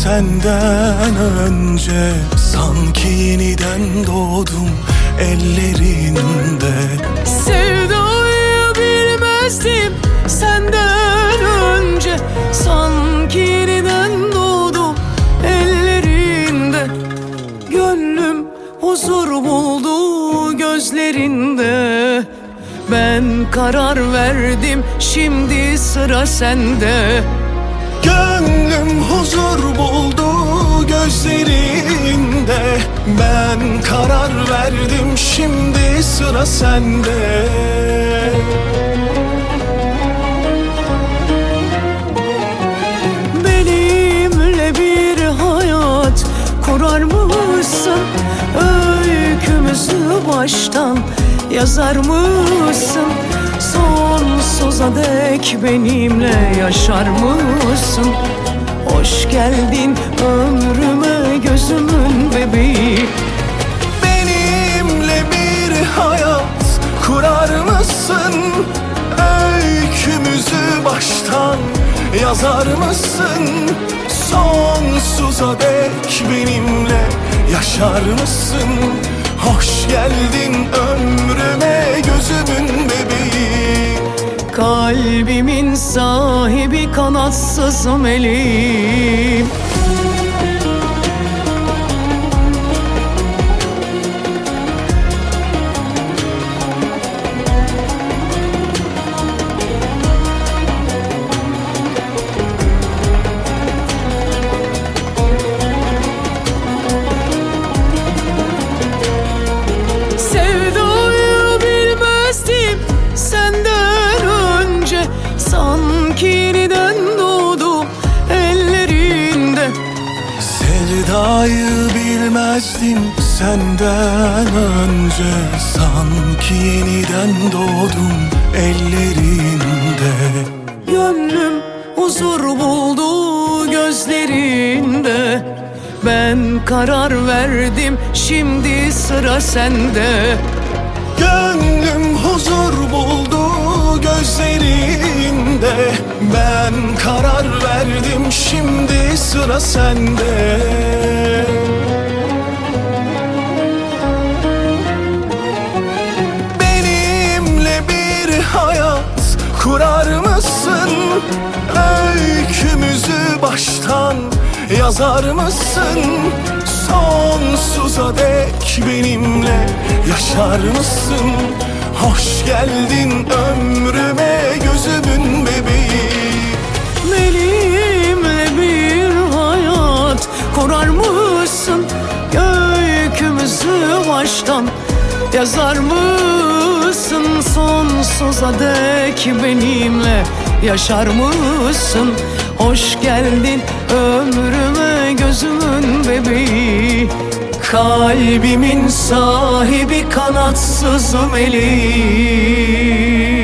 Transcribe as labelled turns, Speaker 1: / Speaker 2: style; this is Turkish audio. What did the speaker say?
Speaker 1: senden önce. Sanki yeniden doğdum ellerinde.
Speaker 2: Sevdayı bilmezdim senden önce. Sanki yeniden doğdum ellerinde. Gönlüm huzur buldu gözlerinde. Ben karar verdim, şimdi sıra sende.
Speaker 1: Gönlüm huzur buldu gözlerinde. Ben karar verdim, şimdi sıra sende.
Speaker 2: Benimle bir hayat kurar mısın? Öykümüzü baştan yazar mısın? Sonsuza dek benimle yaşar mısın? Hoş geldin ömrüme gözümün bebeği.
Speaker 1: Benimle bir hayat kurar mısın? Öykümüzü baştan yazar mısın? Sonsuza dek benimle yaşar mısın? Hoş geldin ömrüme gözümün bebeği.
Speaker 2: Kalbimin sahibi kanatsız meleğim. Sevdayı bilmezdim senden önce. Sanki yeniden doğdum ellerinde.
Speaker 1: Sevdayı bilmezdim senden önce. Sanki yeniden doğdum ellerinde.
Speaker 2: Gönlüm huzur buldu gözlerinde. Ben karar verdim, şimdi sıra sende.
Speaker 1: Gönlüm huzur buldu gözlerinde. Ben karar verdim, şimdi sıra sende. Benimle bir hayat kurar mısın? Öykümüzü baştan yazar mısın? Sonsuza dek benimle yaşar mısın? Hoş geldin ömrüme gözümün bebeği.
Speaker 2: Benimle bir hayat kurar mısın? Öykümüzü baştan yazar mısın? Sonsuza dek benimle yaşar mısın? Hoş geldin ömrüme gözümün bebeği. Kalbimin sahibi kanatsız meleği.